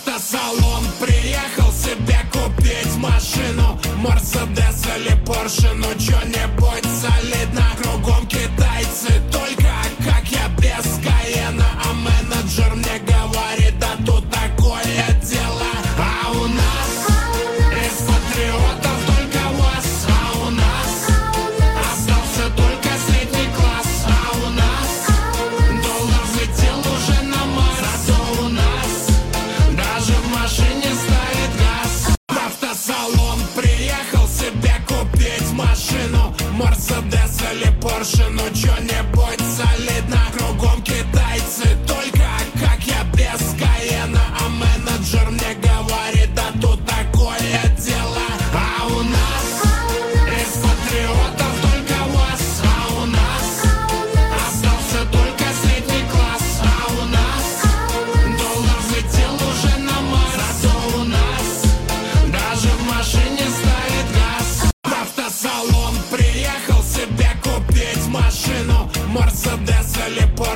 автосалон приехал себе купить машину, Мерседес или Порше, ну чё-нибудь солидно. Кругом китайцы, только как я без Каена. А менеджер мне говорит, да тут такое дело. А у нас из патриотов только ВАЗ. А у нас остался только средний класс. А у нас доллар взлетел уже на Марс. Зато у нас даже в машине стоит газ. В автосалон приехал себе купить машину, Мерседес или Порше, ну чё-нибудь солидно. Кругом китайцы, только как я без Каена. А менеджер мне говорит, да тут такое дело. А у нас из патриотов только ВАЗ. А у нас остался только средний класс. А у нас доллар взлетел уже на Марс. Зато у нас даже в машине стоит газ. В автосалон приехал себе купить машину, Мерседес